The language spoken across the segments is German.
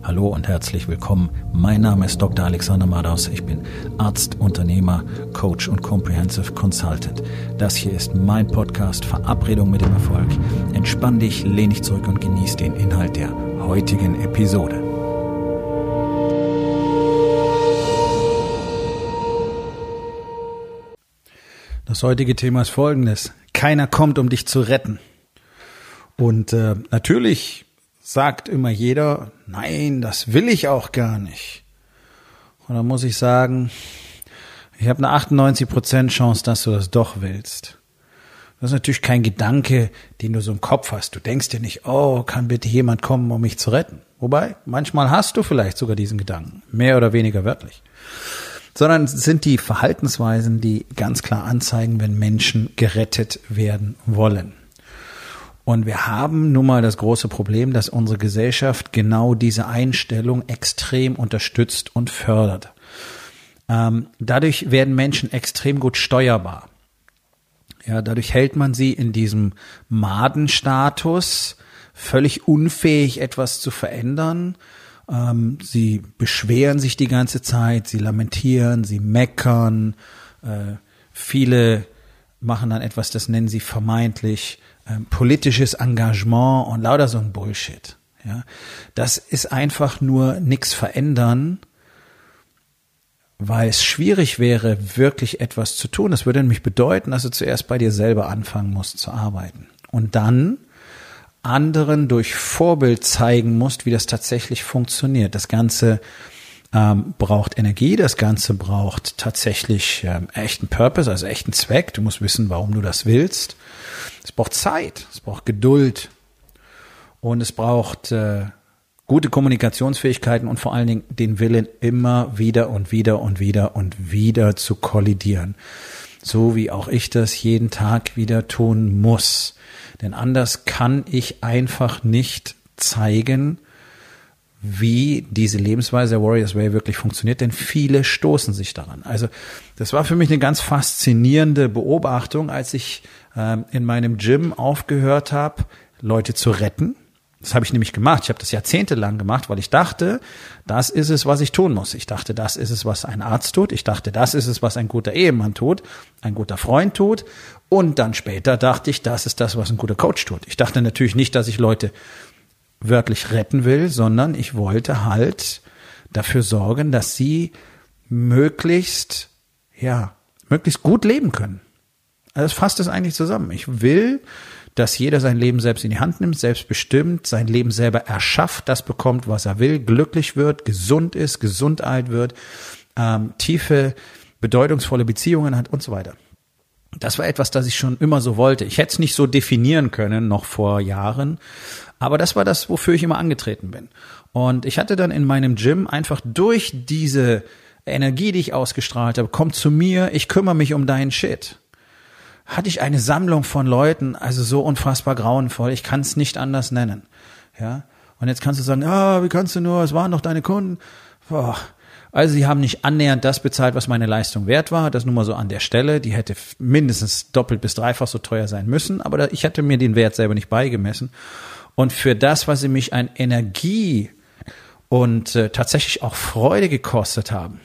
Hallo und herzlich willkommen. Mein Name ist Dr. Alexander Madaus. Ich bin Arzt, Unternehmer, Coach und Comprehensive Consultant. Das hier ist mein Podcast Verabredung mit dem Erfolg. Entspann dich, lehn dich zurück und genieß den Inhalt der heutigen Episode. Das heutige Thema ist folgendes. Keiner kommt, um dich zu retten. Und natürlich sagt immer jeder, nein, das will ich auch gar nicht. Und dann muss ich sagen, ich habe eine 98% Chance, dass du das doch willst. Das ist natürlich kein Gedanke, den du so im Kopf hast. Du denkst dir nicht, oh, kann bitte jemand kommen, um mich zu retten. Wobei, manchmal hast du vielleicht sogar diesen Gedanken, mehr oder weniger wörtlich. Sondern es sind die Verhaltensweisen, die ganz klar anzeigen, wenn Menschen gerettet werden wollen. Und wir haben nun mal das große Problem, dass unsere Gesellschaft genau diese Einstellung extrem unterstützt und fördert. Dadurch werden Menschen extrem gut steuerbar. Ja, dadurch hält man sie in diesem Madenstatus, völlig unfähig, etwas zu verändern. Sie beschweren sich die ganze Zeit, sie lamentieren, sie meckern. Viele machen dann etwas, das nennen sie vermeintlich politisches Engagement und lauter so ein Bullshit. Ja, das ist einfach nur nichts verändern, weil es schwierig wäre, wirklich etwas zu tun. Das würde nämlich bedeuten, dass du zuerst bei dir selber anfangen musst zu arbeiten und dann anderen durch Vorbild zeigen musst, wie das tatsächlich funktioniert. Das Ganze braucht Energie, das Ganze braucht tatsächlich echten Purpose, also echten Zweck. Du musst wissen, warum du das willst. Es braucht Zeit, es braucht Geduld und es braucht gute Kommunikationsfähigkeiten und vor allen Dingen den Willen, immer wieder und wieder und wieder und wieder zu kollidieren. So wie auch ich das jeden Tag wieder tun muss. Denn anders kann ich einfach nicht zeigen, wie diese Lebensweise der Warriors Way wirklich funktioniert, denn viele stoßen sich daran. Also das war für mich eine ganz faszinierende Beobachtung, als ich in meinem Gym aufgehört habe, Leute zu retten. Das habe ich nämlich gemacht. Ich habe das jahrzehntelang gemacht, weil ich dachte, das ist es, was ich tun muss. Ich dachte, das ist es, was ein Arzt tut. Ich dachte, das ist es, was ein guter Ehemann tut, ein guter Freund tut. Und dann später dachte ich, das ist das, was ein guter Coach tut. Ich dachte natürlich nicht, dass ich Leute wörtlich retten will, sondern ich wollte halt dafür sorgen, dass sie möglichst gut leben können. Also das fasst es eigentlich zusammen. Ich will, dass jeder sein Leben selbst in die Hand nimmt, selbstbestimmt, sein Leben selber erschafft, das bekommt, was er will, glücklich wird, gesund ist, gesund alt wird, tiefe, bedeutungsvolle Beziehungen hat und so weiter. Das war etwas, das ich schon immer so wollte. Ich hätte es nicht so definieren können, noch vor Jahren, aber das war das, wofür ich immer angetreten bin. Und ich hatte dann in meinem Gym einfach durch diese Energie, die ich ausgestrahlt habe, komm zu mir, ich kümmere mich um deinen Shit, hatte ich eine Sammlung von Leuten, also so unfassbar grauenvoll, ich kann es nicht anders nennen. Ja. Und jetzt kannst du sagen, wie kannst du nur, es waren doch deine Kunden. Boah. Also sie haben nicht annähernd das bezahlt, was meine Leistung wert war. Das nur mal so an der Stelle. Die hätte mindestens doppelt bis dreifach so teuer sein müssen. Aber ich hatte mir den Wert selber nicht beigemessen. Und für das, was sie mich an Energie und tatsächlich auch Freude gekostet haben,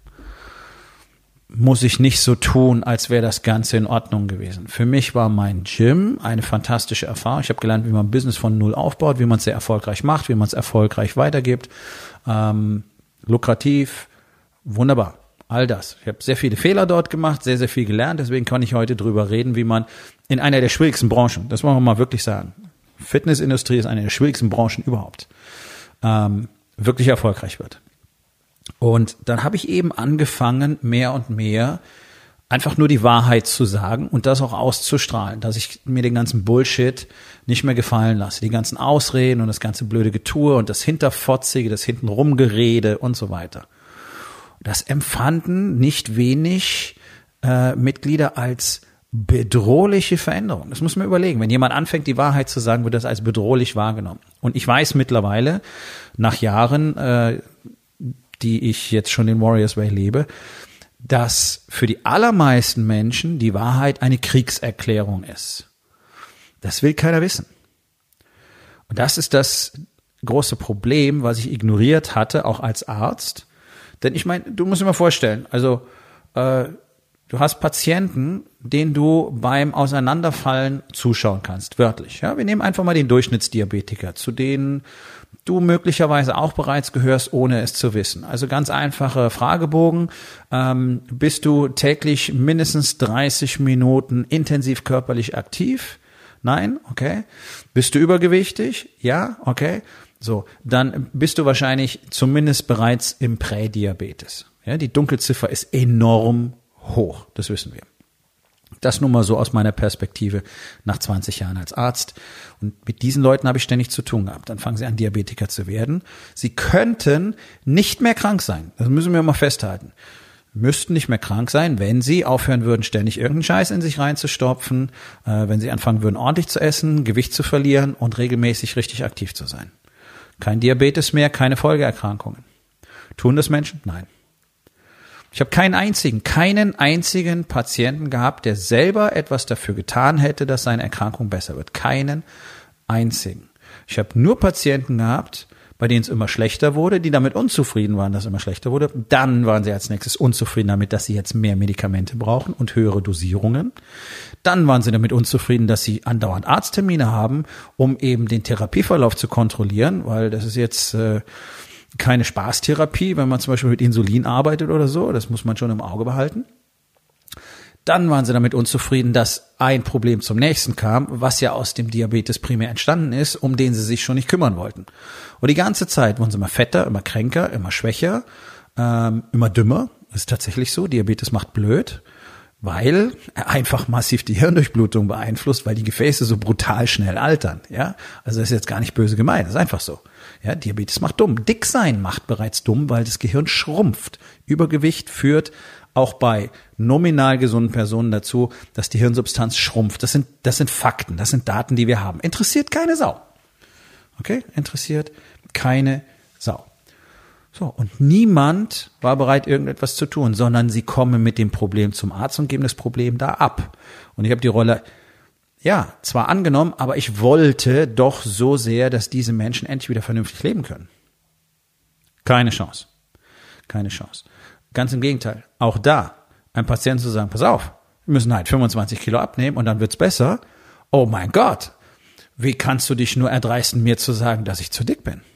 muss ich nicht so tun, als wäre das Ganze in Ordnung gewesen. Für mich war mein Gym eine fantastische Erfahrung. Ich habe gelernt, wie man ein Business von null aufbaut, wie man es sehr erfolgreich macht, wie man es erfolgreich weitergibt. Lukrativ, wunderbar, all das. Ich habe sehr viele Fehler dort gemacht, sehr, sehr viel gelernt, deswegen kann ich heute drüber reden, wie man in einer der schwierigsten Branchen, das wollen wir mal wirklich sagen, Fitnessindustrie ist eine der schwierigsten Branchen überhaupt, wirklich erfolgreich wird. Und dann habe ich eben angefangen, mehr und mehr einfach nur die Wahrheit zu sagen und das auch auszustrahlen, dass ich mir den ganzen Bullshit nicht mehr gefallen lasse, die ganzen Ausreden und das ganze blöde Getue und das Hinterfotzige, das Hintenrumgerede und so weiter. Das empfanden nicht wenig Mitglieder als bedrohliche Veränderung. Das muss man überlegen. Wenn jemand anfängt, die Wahrheit zu sagen, wird das als bedrohlich wahrgenommen. Und ich weiß mittlerweile, nach Jahren, die ich jetzt schon den Warriors Way lebe, dass für die allermeisten Menschen die Wahrheit eine Kriegserklärung ist. Das will keiner wissen. Und das ist das große Problem, was ich ignoriert hatte, auch als Arzt. Denn ich meine, du musst dir mal vorstellen, also du hast Patienten, denen du beim Auseinanderfallen zuschauen kannst, wörtlich. Ja, wir nehmen einfach mal den Durchschnittsdiabetiker, zu denen du möglicherweise auch bereits gehörst, ohne es zu wissen. Also ganz einfache Fragebogen. Bist du täglich mindestens 30 Minuten intensiv körperlich aktiv? Nein? Okay. Bist du übergewichtig? Ja? Okay. So, dann bist du wahrscheinlich zumindest bereits im Prädiabetes. Ja, die Dunkelziffer ist enorm hoch, das wissen wir. Das nur mal so aus meiner Perspektive nach 20 Jahren als Arzt. Und mit diesen Leuten habe ich ständig zu tun gehabt. Dann fangen sie an, Diabetiker zu werden. Sie könnten nicht mehr krank sein. Das müssen wir mal festhalten. Müssten nicht mehr krank sein, wenn sie aufhören würden, ständig irgendeinen Scheiß in sich reinzustopfen, wenn sie anfangen würden, ordentlich zu essen, Gewicht zu verlieren und regelmäßig richtig aktiv zu sein. Kein Diabetes mehr, keine Folgeerkrankungen. Tun das Menschen? Nein. Ich habe keinen einzigen Patienten gehabt, der selber etwas dafür getan hätte, dass seine Erkrankung besser wird. Keinen einzigen. Ich habe nur Patienten gehabt, bei denen es immer schlechter wurde, die damit unzufrieden waren, dass es immer schlechter wurde. Dann waren sie als nächstes unzufrieden damit, dass sie jetzt mehr Medikamente brauchen und höhere Dosierungen. Dann waren sie damit unzufrieden, dass sie andauernd Arzttermine haben, um eben den Therapieverlauf zu kontrollieren, weil das ist jetzt keine Spaßtherapie, wenn man zum Beispiel mit Insulin arbeitet oder so. Das muss man schon im Auge behalten. Dann waren sie damit unzufrieden, dass ein Problem zum nächsten kam, was ja aus dem Diabetes primär entstanden ist, um den sie sich schon nicht kümmern wollten. Und die ganze Zeit wurden sie immer fetter, immer kränker, immer schwächer, immer dümmer. Das ist tatsächlich so. Diabetes macht blöd, weil er einfach massiv die Hirndurchblutung beeinflusst, weil die Gefäße so brutal schnell altern. Ja, also das ist jetzt gar nicht böse gemeint, das ist einfach so. Ja, Diabetes macht dumm. Dick sein macht bereits dumm, weil das Gehirn schrumpft. Übergewicht führt auch bei nominal gesunden Personen dazu, dass die Hirnsubstanz schrumpft. Das sind Fakten, das sind Daten, die wir haben. Interessiert keine Sau. Okay? Interessiert keine Sau. So, und niemand war bereit, irgendetwas zu tun, sondern sie kommen mit dem Problem zum Arzt und geben das Problem da ab. Und ich habe die Rolle, ja, zwar angenommen, aber ich wollte doch so sehr, dass diese Menschen endlich wieder vernünftig leben können. Keine Chance. Keine Chance. Ganz im Gegenteil. Auch da, einem Patienten zu sagen, pass auf, wir müssen halt 25 Kilo abnehmen und dann wird's besser. Oh mein Gott, wie kannst du dich nur erdreisten, mir zu sagen, dass ich zu dick bin?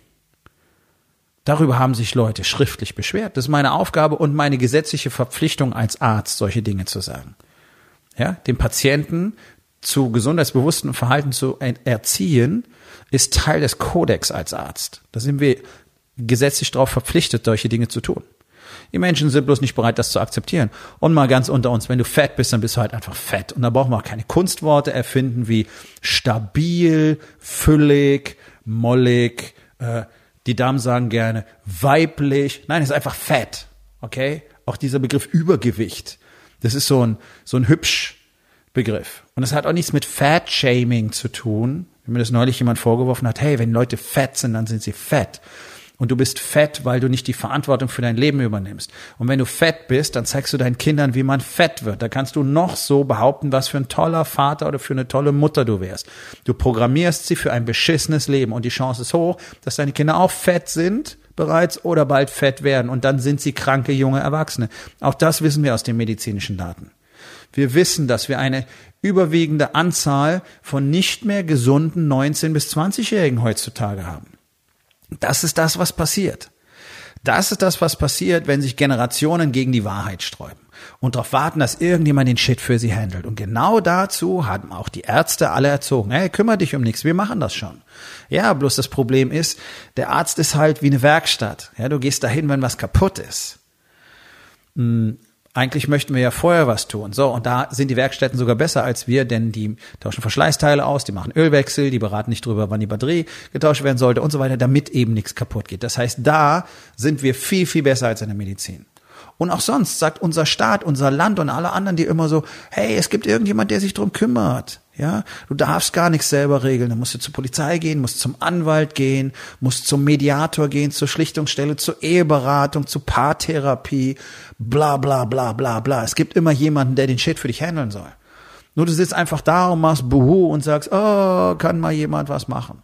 Darüber haben sich Leute schriftlich beschwert. Das ist meine Aufgabe und meine gesetzliche Verpflichtung als Arzt, solche Dinge zu sagen. Ja, dem Patienten zu gesundheitsbewusstem Verhalten zu erziehen, ist Teil des Kodex als Arzt. Da sind wir gesetzlich darauf verpflichtet, solche Dinge zu tun. Die Menschen sind bloß nicht bereit, das zu akzeptieren. Und mal ganz unter uns, wenn du fett bist, dann bist du halt einfach fett. Und da brauchen wir auch keine Kunstworte erfinden wie stabil, füllig, mollig, die Damen sagen gerne weiblich. Nein, es ist einfach fett. Okay? Auch dieser Begriff Übergewicht. Das ist so ein Hübsch-Begriff. Und es hat auch nichts mit Fat-Shaming zu tun. Wie mir das neulich jemand vorgeworfen hat, hey, wenn Leute fett sind, dann sind sie fett. Und du bist fett, weil du nicht die Verantwortung für dein Leben übernimmst. Und wenn du fett bist, dann zeigst du deinen Kindern, wie man fett wird. Da kannst du noch so behaupten, was für ein toller Vater oder für eine tolle Mutter du wärst. Du programmierst sie für ein beschissenes Leben und die Chance ist hoch, dass deine Kinder auch fett sind bereits oder bald fett werden. Und dann sind sie kranke junge Erwachsene. Auch das wissen wir aus den medizinischen Daten. Wir wissen, dass wir eine überwiegende Anzahl von nicht mehr gesunden 19- bis 20-Jährigen heutzutage haben. Das ist das, was passiert. Das ist das, was passiert, wenn sich Generationen gegen die Wahrheit sträuben und darauf warten, dass irgendjemand den Shit für sie handelt. Und genau dazu haben auch die Ärzte alle erzogen. Hey, kümmere dich um nichts, wir machen das schon. Ja, bloß das Problem ist, der Arzt ist halt wie eine Werkstatt. Ja, du gehst dahin, wenn was kaputt ist. Eigentlich möchten wir ja vorher was tun. So, und da sind die Werkstätten sogar besser als wir, denn die tauschen Verschleißteile aus, die machen Ölwechsel, die beraten nicht drüber, wann die Batterie getauscht werden sollte und so weiter, damit eben nichts kaputt geht. Das heißt, da sind wir viel, viel besser als in der Medizin. Und auch sonst sagt unser Staat, unser Land und alle anderen, die immer so, hey, es gibt irgendjemand, der sich drum kümmert. Ja, du darfst gar nichts selber regeln. Dann musst du zur Polizei gehen, musst zum Anwalt gehen, musst zum Mediator gehen, zur Schlichtungsstelle, zur Eheberatung, zur Paartherapie, bla bla bla bla bla. Es gibt immer jemanden, der den Shit für dich handeln soll. Nur du sitzt einfach da und machst Buhu und sagst, oh, kann mal jemand was machen.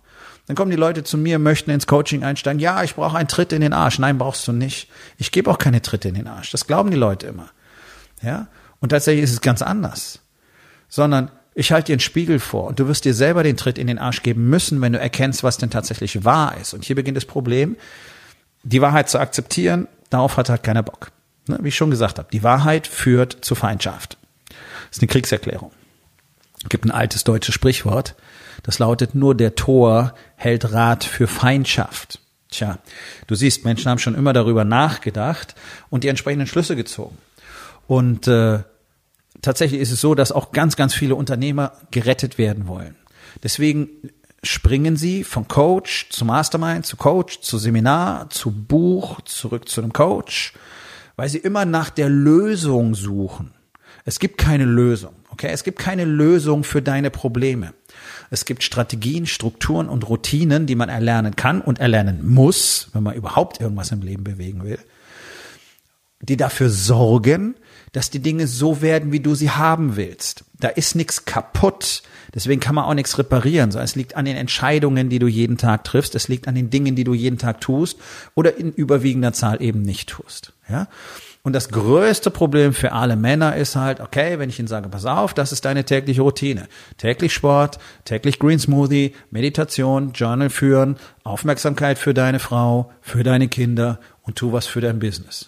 Dann kommen die Leute zu mir, möchten ins Coaching einsteigen. Ja, ich brauche einen Tritt in den Arsch. Nein, brauchst du nicht. Ich gebe auch keine Tritte in den Arsch. Das glauben die Leute immer. Ja? Und tatsächlich ist es ganz anders. Sondern ich halte dir einen Spiegel vor und du wirst dir selber den Tritt in den Arsch geben müssen, wenn du erkennst, was denn tatsächlich wahr ist. Und hier beginnt das Problem, die Wahrheit zu akzeptieren, darauf hat halt keiner Bock. Ne? Wie ich schon gesagt habe, die Wahrheit führt zu Feindschaft. Das ist eine Kriegserklärung. Es gibt ein altes deutsches Sprichwort, das lautet, nur der Tor hält Rat für Feindschaft. Tja, du siehst, Menschen haben schon immer darüber nachgedacht und die entsprechenden Schlüsse gezogen. Und tatsächlich ist es so, dass auch ganz, ganz viele Unternehmer gerettet werden wollen. Deswegen springen sie von Coach zu Mastermind, zu Coach, zu Seminar, zu Buch, zurück zu einem Coach, weil sie immer nach der Lösung suchen. Es gibt keine Lösung, okay? Es gibt keine Lösung für deine Probleme. Es gibt Strategien, Strukturen und Routinen, die man erlernen kann und erlernen muss, wenn man überhaupt irgendwas im Leben bewegen will, die dafür sorgen, dass die Dinge so werden, wie du sie haben willst. Da ist nichts kaputt. Deswegen kann man auch nichts reparieren. So, es liegt an den Entscheidungen, die du jeden Tag triffst. Es liegt an den Dingen, die du jeden Tag tust oder in überwiegender Zahl eben nicht tust. Ja? Und das größte Problem für alle Männer ist halt, okay, wenn ich ihnen sage, pass auf, das ist deine tägliche Routine. Täglich Sport, täglich Green Smoothie, Meditation, Journal führen, Aufmerksamkeit für deine Frau, für deine Kinder und tu was für dein Business.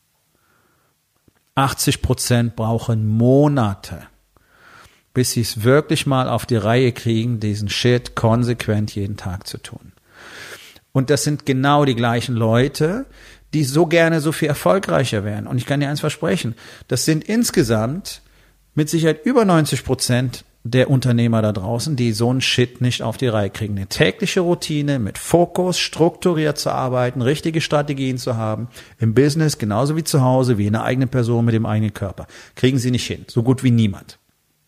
80% brauchen Monate, bis sie es wirklich mal auf die Reihe kriegen, diesen Shit konsequent jeden Tag zu tun. Und das sind genau die gleichen Leute, die so gerne so viel erfolgreicher wären. Und ich kann dir eins versprechen, das sind insgesamt mit Sicherheit über 90% der Unternehmer da draußen, die so einen Shit nicht auf die Reihe kriegen. Eine tägliche Routine mit Fokus, strukturiert zu arbeiten, richtige Strategien zu haben, im Business genauso wie zu Hause, wie eine eigene Person mit dem eigenen Körper. Kriegen sie nicht hin, so gut wie niemand.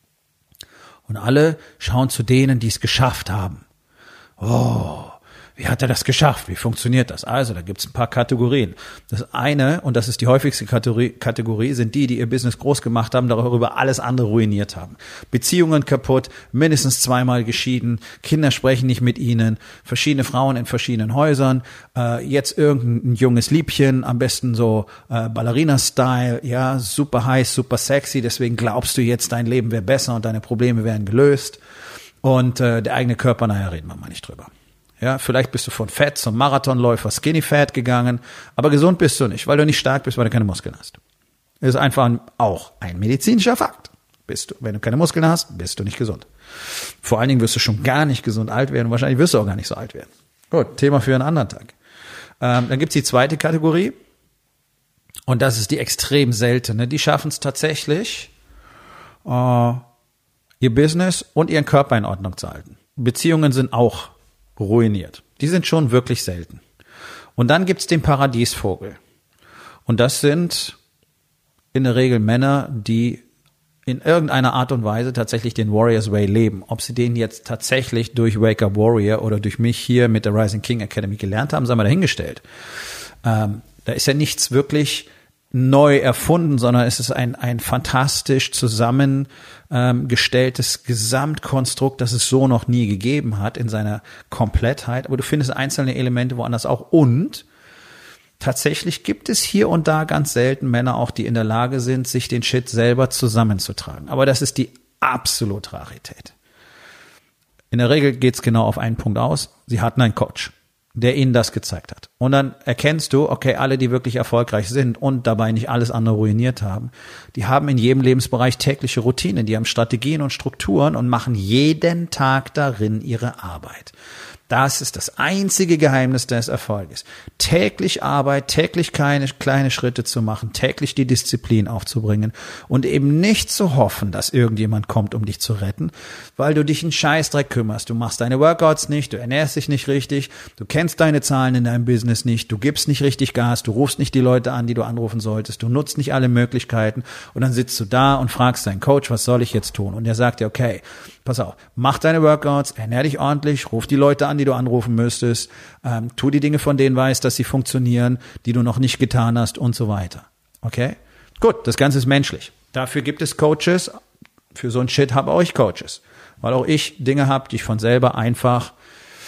Und alle schauen zu denen, die es geschafft haben. Oh, wie hat er das geschafft? Wie funktioniert das? Also, da gibt's ein paar Kategorien. Das eine, und das ist die häufigste Kategorie, sind die ihr Business groß gemacht haben, darüber alles andere ruiniert haben. Beziehungen kaputt, mindestens 2-mal geschieden, Kinder sprechen nicht mit ihnen, verschiedene Frauen in verschiedenen Häusern, jetzt irgendein junges Liebchen, am besten so Ballerina-Style, ja, super heiß, super sexy, deswegen glaubst du jetzt, dein Leben wäre besser und deine Probleme wären gelöst. Und der eigene Körper, naja, reden wir mal nicht drüber. Ja, vielleicht bist du von Fett zum Marathonläufer Skinny Fat gegangen, aber gesund bist du nicht, weil du nicht stark bist, weil du keine Muskeln hast. Das ist einfach auch ein medizinischer Fakt. Wenn du keine Muskeln hast, bist du nicht gesund. Vor allen Dingen wirst du schon gar nicht gesund alt werden. Wahrscheinlich wirst du auch gar nicht so alt werden. Gut, Thema für einen anderen Tag. Dann gibt's die zweite Kategorie und das ist die extrem seltene. Die schaffen es tatsächlich, ihr Business und ihren Körper in Ordnung zu halten. Beziehungen sind auch ruiniert. Die sind schon wirklich selten. Und dann gibt's den Paradiesvogel. Und das sind in der Regel Männer, die in irgendeiner Art und Weise tatsächlich den Warriors Way leben. Ob sie den jetzt tatsächlich durch Wake Up Warrior oder durch mich hier mit der Rising King Academy gelernt haben, sei mal dahingestellt. Da ist ja nichts wirklich neu erfunden, sondern es ist ein fantastisch zusammengestelltes Gesamtkonstrukt, das es so noch nie gegeben hat in seiner Komplettheit. Aber du findest einzelne Elemente woanders auch. Und tatsächlich gibt es hier und da ganz selten Männer auch, die in der Lage sind, sich den Shit selber zusammenzutragen. Aber das ist die absolute Rarität. In der Regel geht's genau auf einen Punkt aus. Sie hatten einen Coach, der ihnen das gezeigt hat. Und dann erkennst du, okay, alle, die wirklich erfolgreich sind und dabei nicht alles andere ruiniert haben, die haben in jedem Lebensbereich tägliche Routinen, die haben Strategien und Strukturen und machen jeden Tag darin ihre Arbeit. Das ist das einzige Geheimnis des Erfolges. Täglich Arbeit, täglich kleine Schritte zu machen, täglich die Disziplin aufzubringen und eben nicht zu hoffen, dass irgendjemand kommt, um dich zu retten, weil du dich einen Scheißdreck kümmerst. Du machst deine Workouts nicht, du ernährst dich nicht richtig, du kennst deine Zahlen in deinem Business nicht, du gibst nicht richtig Gas, du rufst nicht die Leute an, die du anrufen solltest, du nutzt nicht alle Möglichkeiten und dann sitzt du da und fragst deinen Coach, was soll ich jetzt tun? Und der sagt dir, okay, pass auf, mach deine Workouts, ernähr dich ordentlich, ruf die Leute an, die du anrufen müsstest, tu die Dinge, von denen weißt, dass sie funktionieren, die du noch nicht getan hast und so weiter. Okay? Gut, das Ganze ist menschlich. Dafür gibt es Coaches. Für so ein Shit habe auch ich Coaches. Weil auch ich Dinge habe, die ich von selber einfach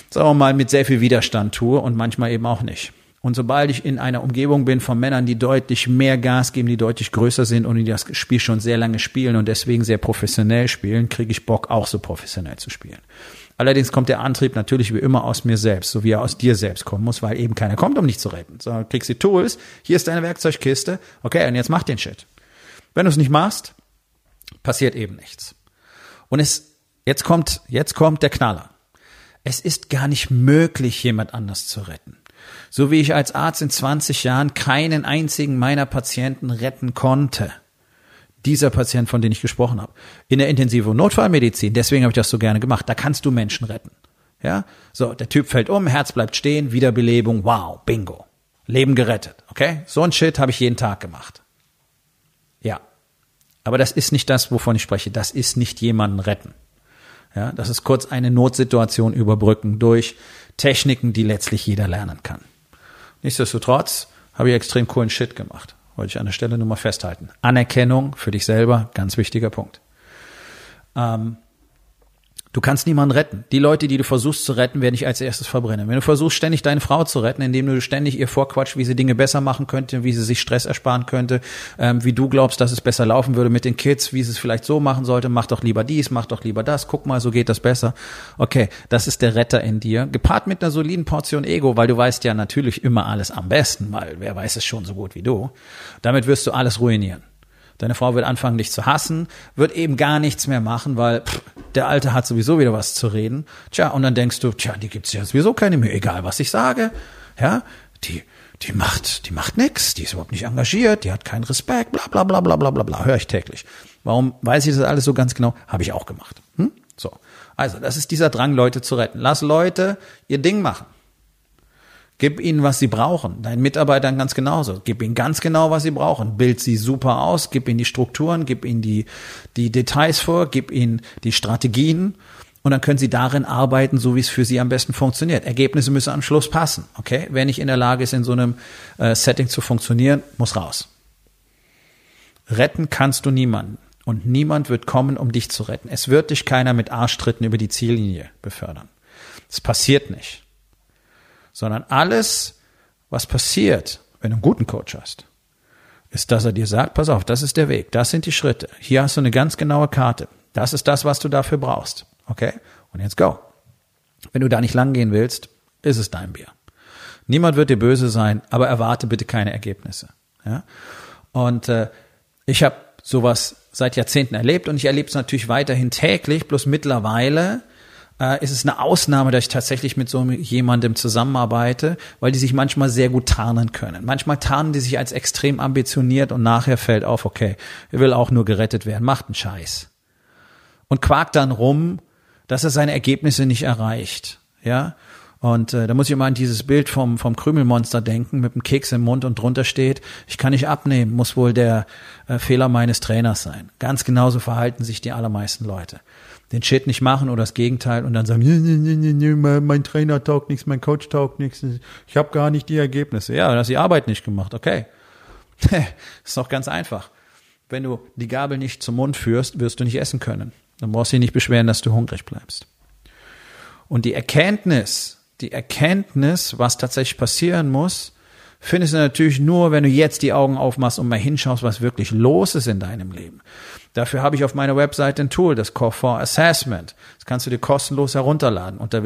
sagen wir mal, mit sehr viel Widerstand tue und manchmal eben auch nicht. Und sobald ich in einer Umgebung bin von Männern, die deutlich mehr Gas geben, die deutlich größer sind und die das Spiel schon sehr lange spielen und deswegen sehr professionell spielen, kriege ich Bock, auch so professionell zu spielen. Allerdings kommt der Antrieb natürlich wie immer aus mir selbst, so wie er aus dir selbst kommen muss, weil eben keiner kommt, um dich zu retten. Sondern kriegst die Tools, hier ist deine Werkzeugkiste, okay, und jetzt mach den Shit. Wenn du es nicht machst, passiert eben nichts. Und jetzt kommt der Knaller. Es ist gar nicht möglich, jemand anders zu retten. So wie ich als Arzt in 20 Jahren keinen einzigen meiner Patienten retten konnte. Dieser Patient, von dem ich gesprochen habe. In der intensiven Notfallmedizin, deswegen habe ich das so gerne gemacht, da kannst du Menschen retten. Ja, so, der Typ fällt um, Herz bleibt stehen, Wiederbelebung, wow, bingo. Leben gerettet, okay? So ein Shit habe ich jeden Tag gemacht. Ja, aber das ist nicht das, wovon ich spreche. Das ist nicht jemanden retten. Ja, das ist kurz eine Notsituation überbrücken durch Techniken, die letztlich jeder lernen kann. Nichtsdestotrotz habe ich extrem coolen Shit gemacht. Wollte ich an der Stelle nur mal festhalten. Anerkennung für dich selber, ganz wichtiger Punkt. Du kannst niemanden retten. Die Leute, die du versuchst zu retten, werden dich als erstes verbrennen. Wenn du versuchst, ständig deine Frau zu retten, indem du ständig ihr vorquatscht, wie sie Dinge besser machen könnte, wie sie sich Stress ersparen könnte, wie du glaubst, dass es besser laufen würde mit den Kids, wie sie es vielleicht so machen sollte, mach doch lieber dies, mach doch lieber das, guck mal, so geht das besser. Okay, das ist der Retter in dir, gepaart mit einer soliden Portion Ego, weil du weißt ja natürlich immer alles am besten, weil wer weiß es schon so gut wie du. Damit wirst du alles ruinieren. Deine Frau wird anfangen, dich zu hassen, wird eben gar nichts mehr machen, weil der Alte hat sowieso wieder was zu reden. Tja, und dann denkst du, die gibt's ja sowieso keine mehr, egal was ich sage. Ja, die macht nix, die ist überhaupt nicht engagiert, die hat keinen Respekt, bla bla bla bla bla bla bla, höre ich täglich. Warum weiß ich das alles so ganz genau? Habe ich auch gemacht. So, also das ist dieser Drang, Leute zu retten. Lass Leute ihr Ding machen. Gib ihnen, was sie brauchen. Deinen Mitarbeitern ganz genauso. Gib ihnen ganz genau, was sie brauchen. Bild sie super aus. Gib ihnen die Strukturen. Gib ihnen die Details vor. Gib ihnen die Strategien. Und dann können sie darin arbeiten, so wie es für sie am besten funktioniert. Ergebnisse müssen am Schluss passen. Okay? Wer nicht in der Lage ist, in so einem Setting zu funktionieren, muss raus. Retten kannst du niemanden. Und niemand wird kommen, um dich zu retten. Es wird dich keiner mit Arschtritten über die Ziellinie befördern. Das passiert nicht. Sondern alles, was passiert, wenn du einen guten Coach hast, ist, dass er dir sagt, pass auf, das ist der Weg, das sind die Schritte. Hier hast du eine ganz genaue Karte. Das ist das, was du dafür brauchst. Okay? Und jetzt go. Wenn du da nicht lang gehen willst, ist es dein Bier. Niemand wird dir böse sein, aber erwarte bitte keine Ergebnisse. Ja? Und ich habe sowas seit Jahrzehnten erlebt und ich erlebe es natürlich weiterhin täglich, bloß mittlerweile ist es eine Ausnahme, dass ich tatsächlich mit so jemandem zusammenarbeite, weil die sich manchmal sehr gut tarnen können. Manchmal tarnen die sich als extrem ambitioniert und nachher fällt auf, okay, er will auch nur gerettet werden, macht einen Scheiß. Und quakt dann rum, dass er seine Ergebnisse nicht erreicht. Ja, und da muss ich immer an dieses Bild vom Krümelmonster denken, mit dem Keks im Mund und drunter steht, ich kann nicht abnehmen, muss wohl der Fehler meines Trainers sein. Ganz genauso verhalten sich die allermeisten Leute. Den Shit nicht machen oder das Gegenteil und dann sagen, mein Trainer taugt nichts, mein Coach taugt nichts, ich habe gar nicht die Ergebnisse. Ja, du hast die Arbeit nicht gemacht, okay. Ist doch ganz einfach. Wenn du die Gabel nicht zum Mund führst, wirst du nicht essen können. Dann brauchst du dich nicht beschweren, dass du hungrig bleibst. Und die Erkenntnis, was tatsächlich passieren muss, findest du natürlich nur, wenn du jetzt die Augen aufmachst und mal hinschaust, was wirklich los ist in deinem Leben. Dafür habe ich auf meiner Webseite ein Tool, das Core 4 Assessment. Das kannst du dir kostenlos herunterladen. Unter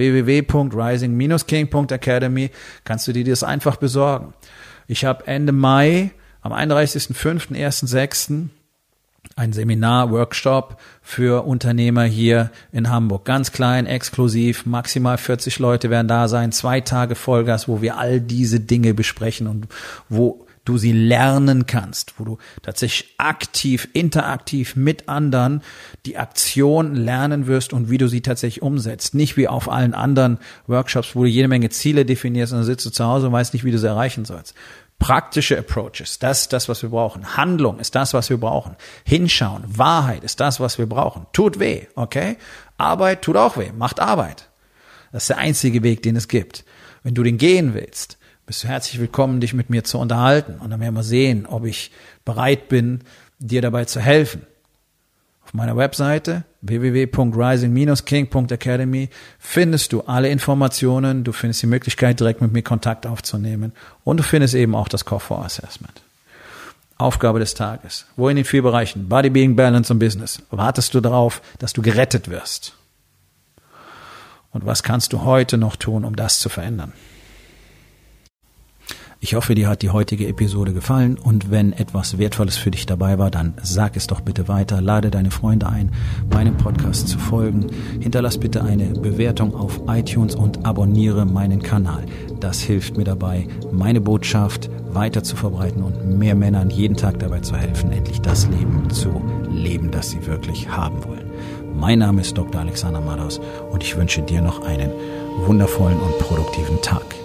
www.rising-king.academy kannst du dir das einfach besorgen. Ich habe Ende Mai, am 31.05., 1.06. ein Seminar, Workshop für Unternehmer hier in Hamburg. Ganz klein, exklusiv, maximal 40 Leute werden da sein, 2 Tage Vollgas, wo wir all diese Dinge besprechen und wo du sie lernen kannst, wo du tatsächlich aktiv, interaktiv mit anderen die Aktion lernen wirst und wie du sie tatsächlich umsetzt. Nicht wie auf allen anderen Workshops, wo du jede Menge Ziele definierst und dann sitzt du zu Hause und weißt nicht, wie du sie erreichen sollst. Praktische Approaches, das ist das, was wir brauchen. Handlung ist das, was wir brauchen. Hinschauen, Wahrheit ist das, was wir brauchen. Tut weh, okay? Arbeit tut auch weh, macht Arbeit. Das ist der einzige Weg, den es gibt. Wenn du den gehen willst, bist du herzlich willkommen, dich mit mir zu unterhalten. Und dann werden wir sehen, ob ich bereit bin, dir dabei zu helfen. Auf meiner Webseite www.rising-king.academy findest du alle Informationen, du findest die Möglichkeit, direkt mit mir Kontakt aufzunehmen und du findest eben auch das Core 4 Assessment. Aufgabe des Tages. Wo in den 4 Bereichen Body, Being, Balance und Business wartest du darauf, dass du gerettet wirst? Und was kannst du heute noch tun, um das zu verändern? Ich hoffe, dir hat die heutige Episode gefallen und wenn etwas Wertvolles für dich dabei war, dann sag es doch bitte weiter, lade deine Freunde ein, meinem Podcast zu folgen, hinterlass bitte eine Bewertung auf iTunes und abonniere meinen Kanal. Das hilft mir dabei, meine Botschaft weiter zu verbreiten und mehr Männern jeden Tag dabei zu helfen, endlich das Leben zu leben, das sie wirklich haben wollen. Mein Name ist Dr. Alexander Madaus und ich wünsche dir noch einen wundervollen und produktiven Tag.